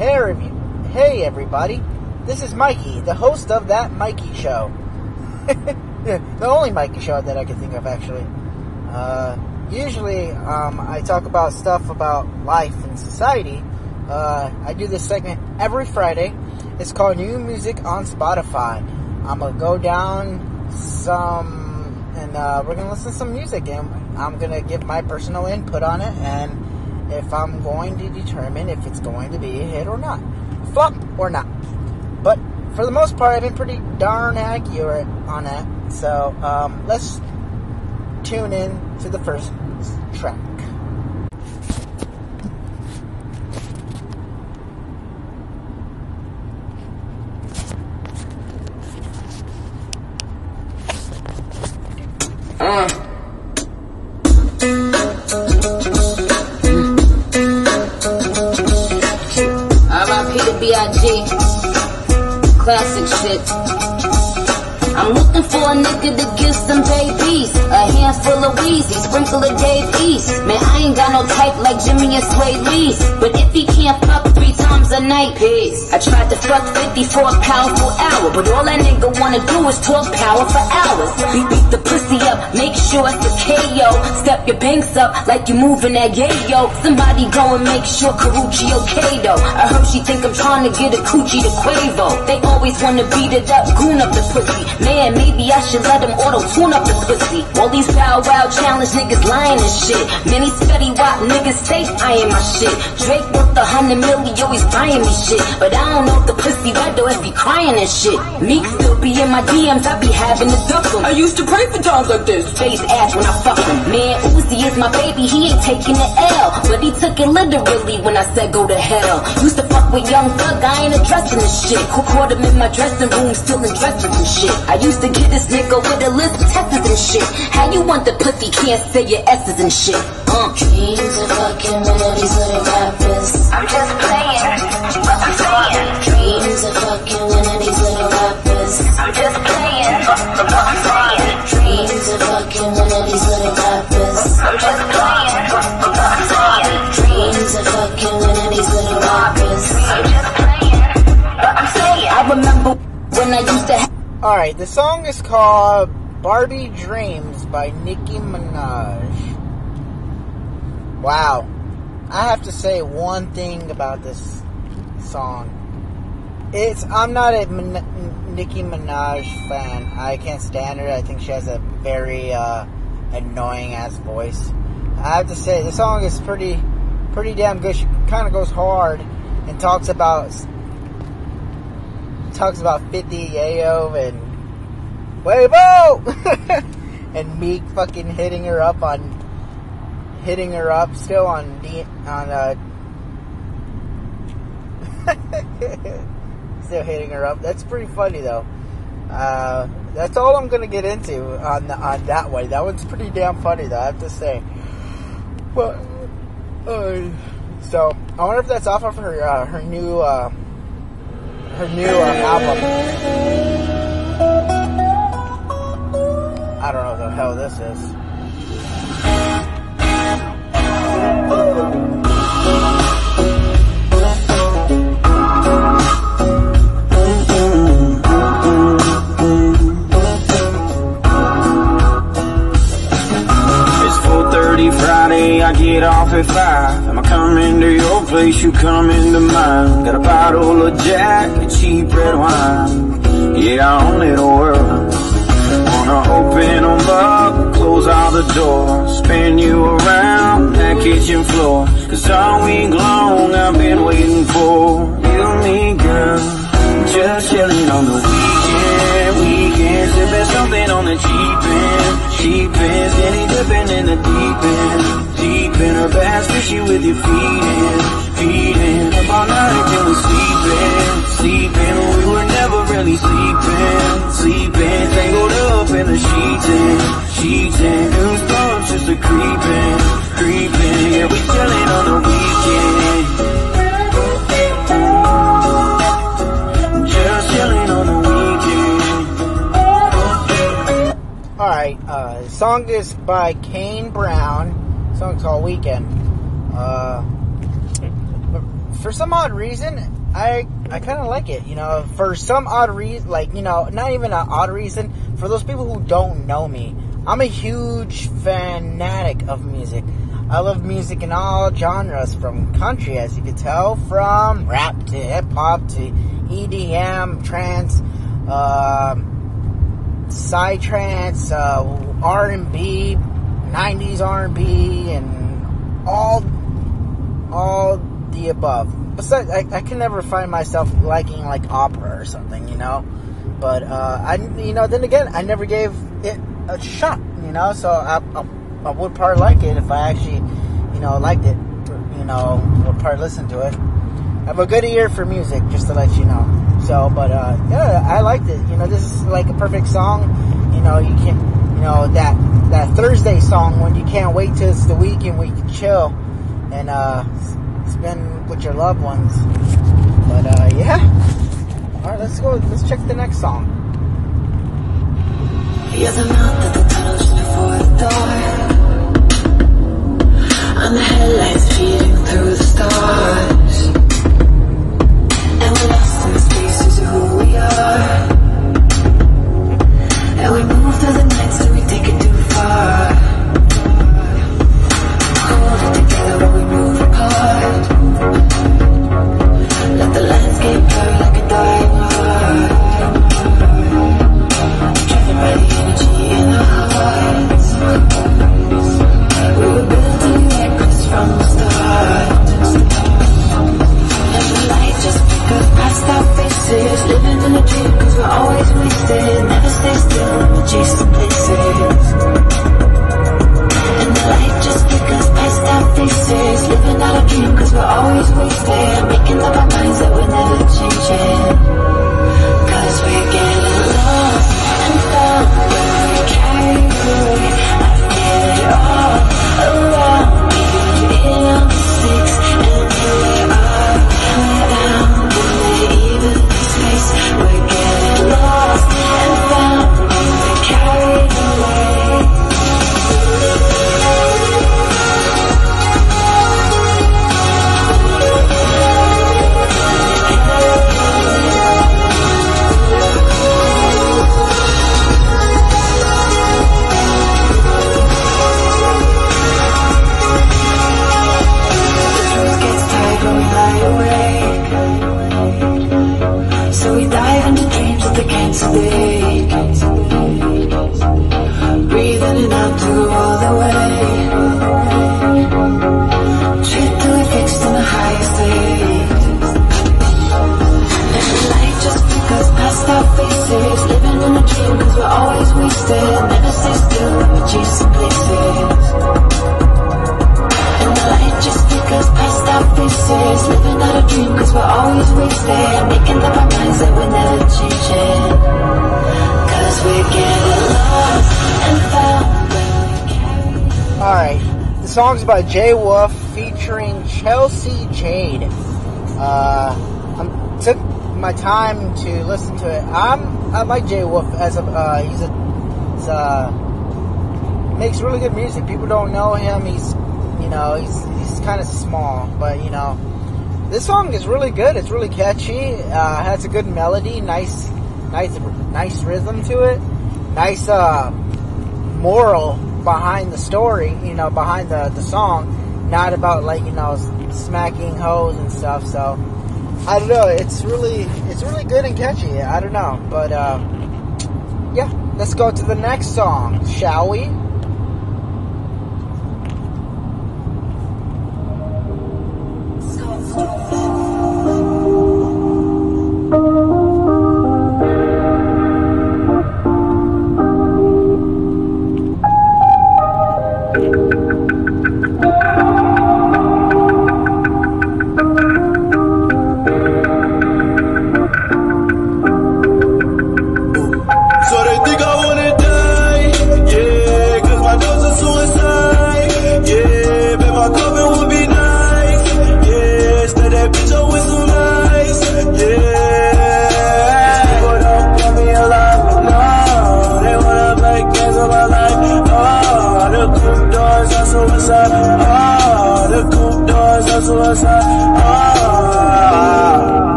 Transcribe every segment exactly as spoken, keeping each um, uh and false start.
Hey, review- hey everybody, this is Mikey, the host of That Mikey Show. The only Mikey show that I can think of, actually. Uh, usually, um, I talk about stuff about life and society. Uh, I do this segment every Friday. It's called New Music on Spotify. I'm gonna go down some, and uh, we're gonna listen to some music, and I'm gonna give my personal input on it, and if I'm going to determine if it's going to be a hit or not, flop or not. But for the most part, I've been pretty darn accurate on that. So um, let's tune in to the first track. Uh. R I P to B I G Classic shit. I'm looking for a nigga to give some babies, a handful of Weezy, sprinkle of Dave East. Man, I ain't got no type like Jimmy and Sway Lee's, but if he can't fuck three times a night, piss. I tried to fuck fifty for a powerful hour, but all that nigga wanna do is talk power for hours. Beat, beat the pussy up, make sure it's a K O. Step your banks up like you moving that yayo. Somebody go and make sure Karuchi okay though. I heard she think I'm trying to get a coochie to Quavo. They always wanna beat it up, goon up the pussy. Man, maybe I should let them auto-tune up the pussy. All these bow wow challenge niggas lying and shit. Many steady wop niggas say I ain't my shit. Drake worth a hundred million, always buying me shit. But I don't know if the pussy wet or if he crying and shit. Meek still be in my D Ms, I be having to duck him. I used to pray for times like this. Face ass when I fuck him. Man, Uzi is my baby, he ain't taking the L. But he took it literally when I said go to hell. Used to fuck with Young Thug, I ain't addressing this shit. Who caught him in my dressing room, still in dresses and shit. I used to get this nigga with a list of testers and shit. How you want the pussy, can't say your S's and shit. Uh. Dreams of fucking one of these little rappers. I'm just playing, but I'm saying. Dreams of fucking one of these little rappers. I'm just playing, but I'm saying. Dreams of fucking one of these little rappers. I'm just playing, but I'm saying. Dreams of fucking one of these little rappers. I'm just playing, but I'm saying. I remember when I used to have. Alright, the song is called Barbie Dreams by Nicki Minaj. Wow. I have to say one thing about this song. It's I'm not a Min- Nicki Minaj fan. I can't stand her. I think she has a very uh, annoying ass voice. I have to say the song is pretty pretty damn good. She kind of goes hard and talks about talks about fifty Yayo and Weibo and Meek fucking hitting her up on hitting her up still on D, on uh still hitting her up. That's pretty funny though. Uh, that's all I'm gonna get into on the, on that one. That one's pretty damn funny though, I have to say. But uh, so I wonder if that's off of her uh, her new uh, her new uh, album. I don't know what the hell this is. It's four thirty Friday, I get off at five. I'ma come into your place, you come into mine. Got a bottle of Jack, a cheap red wine. Yeah, I own it all world. Wanna open them up, close all the doors, spin you around that kitchen floor. Cause all week long I've been waiting for you and me, girl. Just chilling on the weekend, weekend, sipping something on the cheap end, cheap end, steady dipping in the deep end, deep in her bass, fishy with your feet in, feet in, up all night till we sleeping, sleeping, we were never really sleeping, sleeping, tangled up in the sheets and, sheets and, goosebumps just a creeping, creeping, yeah, we chilling on the weekend. Alright, uh, the song is by Kane Brown. The song's called Weekend. Uh, for some odd reason, I I kind of like it. You know, for some odd reason, like, you know, not even an odd reason. For those people who don't know me, I'm a huge fanatic of music. I love music in all genres, from country, as you can tell, from rap to hip hop to E D M, trance, uh, psytrance, uh, R and B, nineties R and B, and all all the above. Besides, I, I can never find myself liking like opera or something, you know. But uh, I, you know, then again, I never gave it a shot, you know. So I, I, I would probably like it if I actually, you know, liked it. You know, would probably listen to it. I have a good ear for music, just to let you know. So, but uh, yeah, I liked it. You know, this is like a perfect song. You know, you can, you know, that that Thursday song when you can't wait till it's the weekend where you can chill and uh, spend with your loved ones. But uh, yeah. All right, let's go. Let's check the next song. You're the mouth of the tunnel just before the door. I'm the headlights feeding through the stars, and we're lost in the spaces of who we are. And we move through the nights till we take it too far. Hold it together when we move apart. Let the landscape burn like a dying heart. Driven by the energy in our hearts. We were built to be reckless from the start. And the light just flickers past our faces. Living in a dream cause we're always wasted. Never stay still when we're chasing places. And the light just flickers past our faces. Living out a dream cause we're always wasted. Making up our minds that we're never changing. Cause we're getting lost and found when we're carried away. I feel it all around me. In our mistakes and who we are. We're down in the even space. We're getting lost and found when we're carried away. So we dive into dreams that they can't stay. Breathe in and out to go all the way. Straight till we're fixed in the highest state. And the light just flickers past our faces. Living in a dream cause we're always wasted. Never stay still when we're chasing places. And the light just flickers past our faces. Living out a dream cause we're always wasted. Making up our minds that we're never changing. Cause we're getting lost and found when we can. Alright, the song's by Jay Wolf featuring Chelsea Jade. Uh, I took my time to listen to it. I'm, I like Jay Wolf as a, uh, he's a, he's a, makes really good music. People don't know him. He's, you know, he's, he's kind of small, but, you know, this song is really good. It's really catchy. Uh, has a good melody, nice, nice, nice rhythm to it. Nice uh, moral behind the story. You know, behind the the song, not about like you know smacking hoes and stuff. So I don't know. It's really, it's really good and catchy. I don't know, but uh, yeah. Let's go to the next song, shall we? So they think I wanna die, yeah.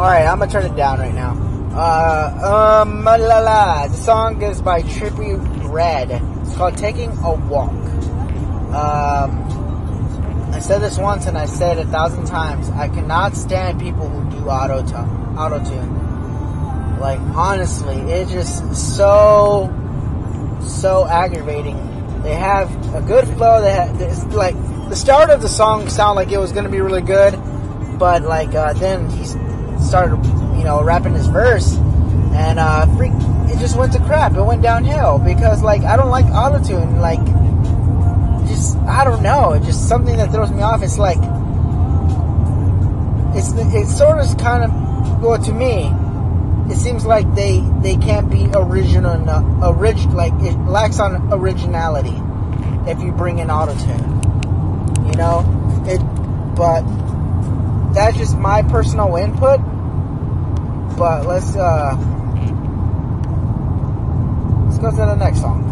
Alright, I'm gonna turn it down right now. Uh, um, la la. The song is by Trippie Redd. It's called Taking a Walk. Um, I said this once and I said it a thousand times. I cannot stand people who do auto-tune. Auto-tune. Like, honestly, it's just so, so aggravating. They have a good flow. They have, it's like, the start of the song sounded like it was gonna be really good, but like, uh, then he started, you know, rapping his verse, and, uh, freak, it just went to crap. It went downhill, because, like, I don't like autotune. Like, just, I don't know, it's just something that throws me off. It's like, it's, it sort of kind of, well, to me, it seems like they, they can't be original enough, orig, like, it lacks on originality if you bring in autotune, you know, it, but that's just my personal input. But let's, uh, let's go to the next song.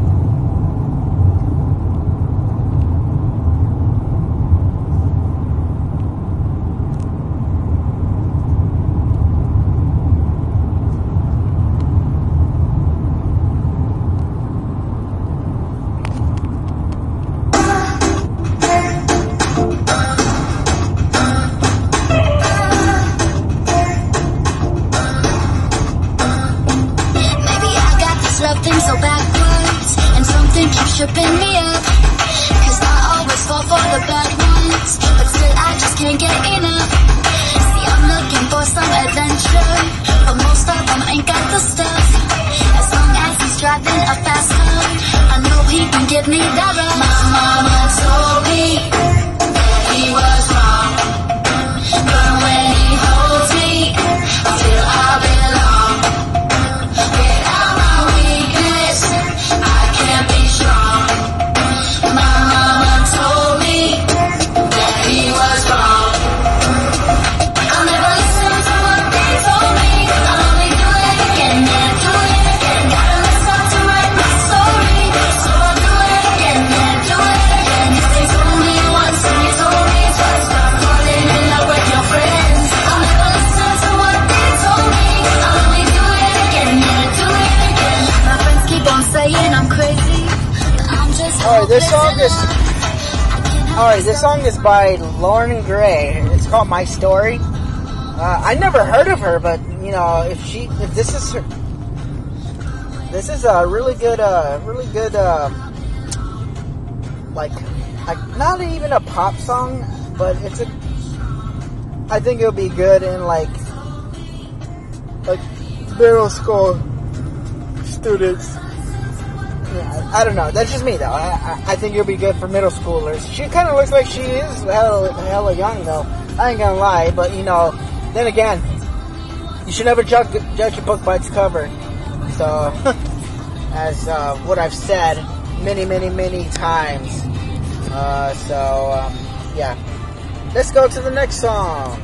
Tripping me up, cause I always fall for the bad ones, but still I just can't get enough. See, I'm looking for some adventure, but most of them ain't got the stuff. As long as he's driving a fast car, I know he can give me that rush. My mama told me that he was wrong, but when he holds me, I feel I belong. Without my weakness, I can't be strong. Alright, this song is Alright, this song is by Lauren Gray. It's called My Story. Uh, I never heard of her, but you know, if she if this is her, this is a really good uh really good uh, like like not even a pop song, but it's a I think it'll be good in like like middle school students. Yeah, I don't know. That's just me, though. I, I, I think it'll be good for middle schoolers. She kind of looks like she is hella, hella young, though. I ain't gonna lie, but, you know, then again, you should never judge, judge a book by its cover. So, as uh, what I've said many, many, many times. Uh, so, um, yeah. Let's go to the next song.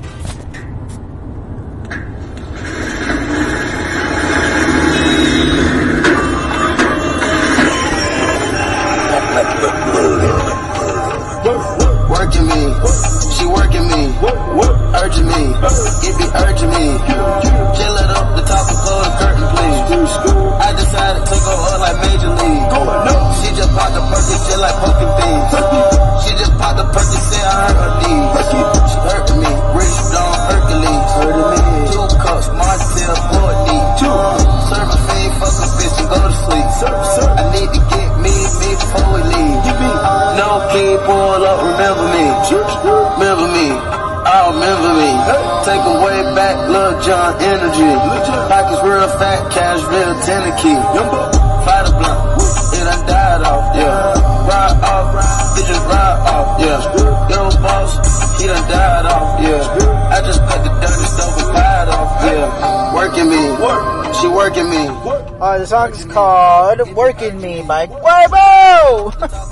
Working me, she working me, urging me, it be urging me. Chill it up, the top and close the curtain, please. I decided to go up like Major League. She just popped the perky, shit like poking things. She just popped the perky, say I hurt her knees. She hurting me, rich Don Hercules. Two cups, Marcel Courtney. Serve a fiend, fuck a bitch and go to sleep. I need to get me, me before we leave. No key, pull up, remember me. Remember me, I remember me. Take away back, Lil Jon energy. Pockets real fat, cash real ten key. Fly the blunt, it done died off, yeah. Ride off, it just ride off, yeah. Yo boss, he done died off, yeah. I just cut the dirty stuff and fired off, yeah. Working me, she working me. Uh, the song is called Working Me by Quavo!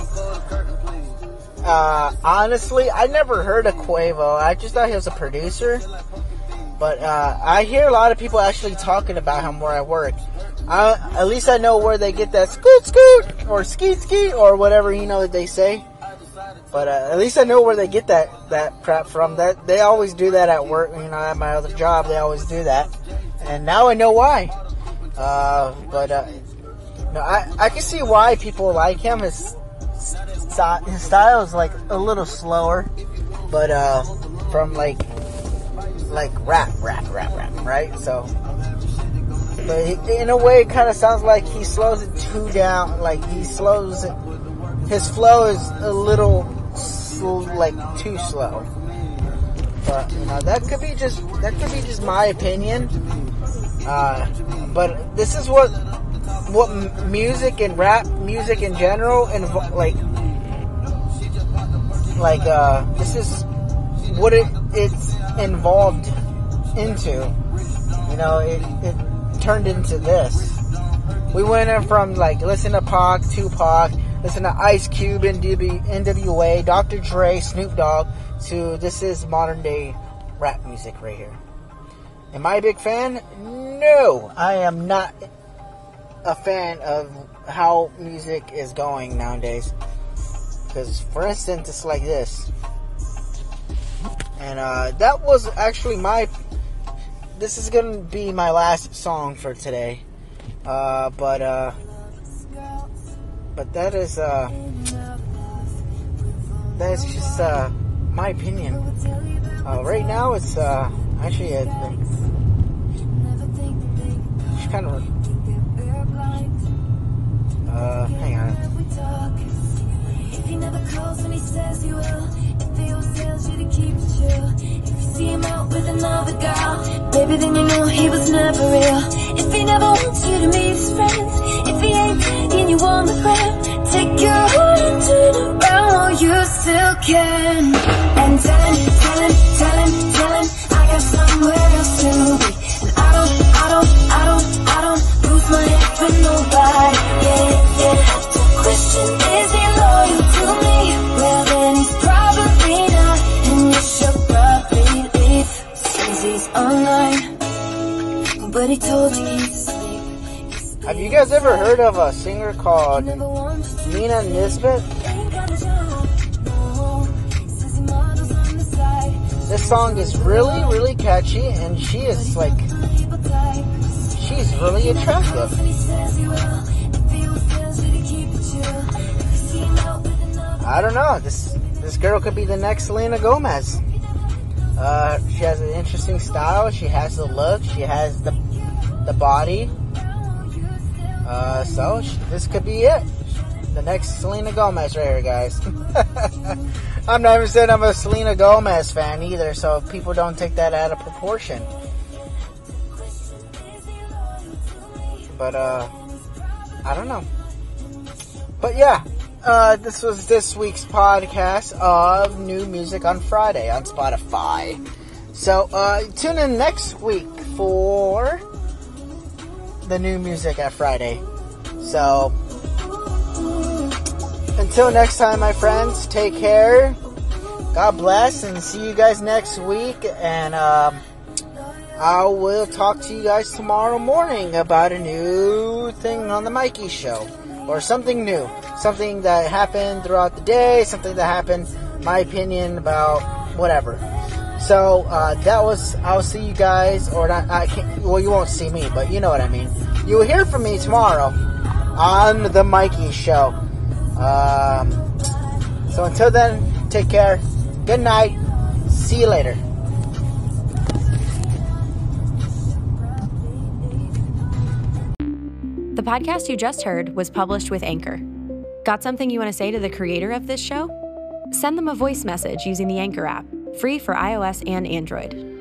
Uh, honestly, I never heard of Quavo. I just thought he was a producer. But, uh, I hear a lot of people actually talking about him where I work. I, at least I know where they get that scoot scoot, or skeet skeet, or whatever, you know, that they say. But uh, at least I know where they get that, that crap from. That they always do that at work. You know, at my other job, they always do that. And now I know why. Uh, but uh, no, I I can see why people like him. His his style is like a little slower, but uh, from like like rap, rap, rap, rap, right? So, but he, in a way, it kind of sounds like he slows it too down. Like he slows it. His flow is a little sl- like too slow. But you know, that could be just that could be just my opinion. Uh, but this is what what m- music and rap music in general and like like uh, this is what it it's involved into. You know, it it turned into this. We went in from like listen to Pac, Tupac, listen to Ice Cube, N W A, Doctor Dre, Snoop Dogg, to this is modern day rap music right here. Am I a big fan? No, I am not a fan of how music is going nowadays. Because, for instance, it's like this. And uh, that was actually my... This is going to be my last song for today. Uh, but, uh... But that is, uh... That is just, uh... my opinion. Uh, right now, it's, uh... Actually, a... It's kind of... Uh, hang on. If he never calls when he says he will, if he always tells you to keep it chill, if you see him out with another girl, baby, then you know he was never real. If he never wants you to meet his friends, if he ain't tagging you on the gram, take your heart and turn around while you still can. And tell him, tell him, tell him, tell him, I got somewhere else to be. And I don't, I don't, I don't, I don't lose my head for nobody. Yeah, yeah. Question, is he loyal to me? Well, then he's probably not, and you should probably leave. Says he's online, but he told you he's asleep. Have you guys ever heard of a singer called Nina Nisbet? This song is really, really catchy, and she is like, she's really attractive. I don't know. This this girl could be the next Selena Gomez. Uh, she has an interesting style. She has the look. She has the the body. Uh, so she, this could be it. The next Selena Gomez right here, guys. I'm not even saying I'm a Selena Gomez fan either, so people don't take that out of proportion. But uh, I don't know. But yeah. Uh, this was this week's podcast of New Music on Friday on Spotify. So, uh, tune in next week for the new music at Friday. So, until next time, my friends, take care. God bless, and see you guys next week. And, um, I will talk to you guys tomorrow morning about a new thing on the Mikey Show. Or something new. Something that happened throughout the day. Something that happened, my opinion about whatever. So, uh, that was, I'll see you guys, or not, I can't, well, you won't see me, but you know what I mean. You will hear from me tomorrow on the Mikey Show. Um, so until then, take care. Good night. See you later. The podcast you just heard was published with Anchor. Got something you want to say to the creator of this show? Send them a voice message using the Anchor app, free for iOS and Android.